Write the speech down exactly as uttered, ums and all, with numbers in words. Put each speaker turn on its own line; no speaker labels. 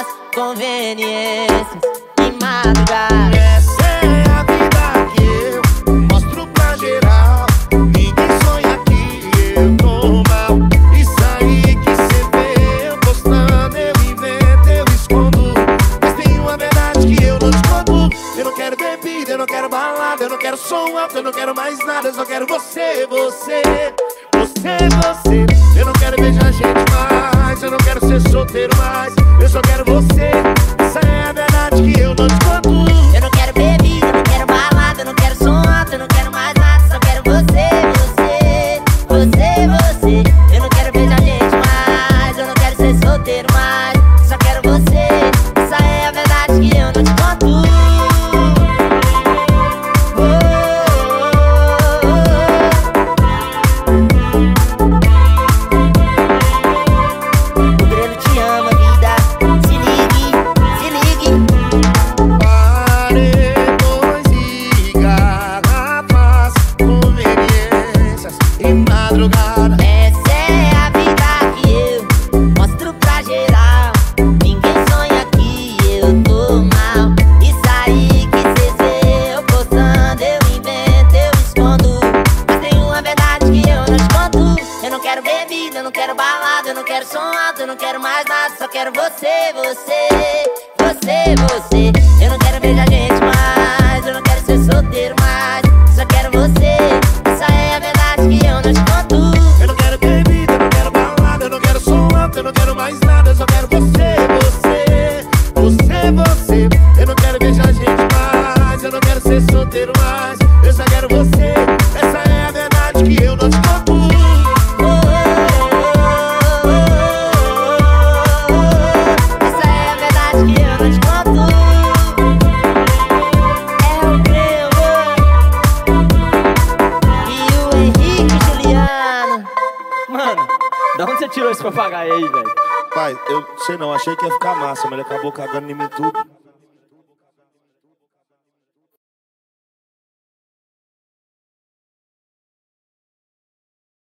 faço conveniências em madrugada.
Essa é a vida que eu mostro pra geral. Ninguém sonha que eu tô mal. Isso aí que cê vê eu postando, eu invento, eu escondo. Mas tem uma verdade que eu não escondo. Eu não quero bebida, eu não quero balada, eu não quero som alto, eu não quero mais nada. Eu só quero você, você, você, você. Eu não quero beijar gente mais, eu não quero ser solteiro mais. Eu só quero você, essa é a verdade que eu não escondo.
Eu não quero bebida, eu não quero balada, eu não quero som alto, eu não quero mais nada. Só quero você, você, você, você. Eu não quero beijar gente mais, eu não quero ser solteiro mais. Só quero você, essa é a verdade que eu não te conto.
Madrugada.
Essa é a vida que eu mostro pra geral. Ninguém sonha que eu tô mal. Isso aí que cês vê eu postando, eu invento, eu escondo. Mas tem uma verdade que eu não te conto. Eu não quero bebida, eu não quero balada, eu não quero som alto, eu não quero mais nada. Só quero você, você, você, você. Eu não quero beijar gente mais, eu não quero ser solteiro mais. Só quero você, essa é a verdade que eu não te conto.
Eu não quero bebida, eu não quero balada, eu não quero som alto, eu não quero mais nada. Eu só quero você, você, você, você. Eu não quero beijar gente mais, eu não quero ser solteiro mais. Eu só quero você, essa é a verdade que eu não te conto.
Essa é a verdade que eu não te conto. É o Breu e o Henrique Juliano.
Mano, da onde você tirou esse papagaio aí, velho?
Pai, eu sei não, achei que ia ficar massa, mas ele acabou cagando em mim tudo.